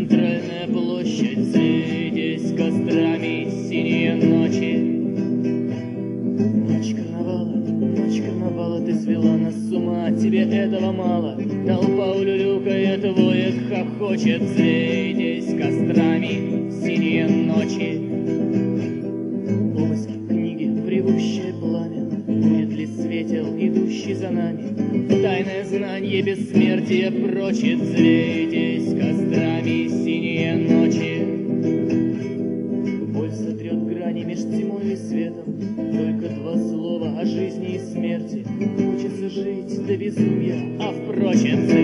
центральная площадь, здесь кострами синие ночи. Ночь карнавала, ты свела нас с ума, тебе этого мало. Толпа улюлюкает, воет, хохочет, здесь кострами синие ночи. Обыски, книги, ревущее пламя, будет ли светел, идущий за нами? Тайное знание бессмертия прочит, здесь кострами синие ночи. Боль сотрет грани меж тьмой и светом, только два слова о жизни и смерти. Хочется жить до безумия, а впрочем,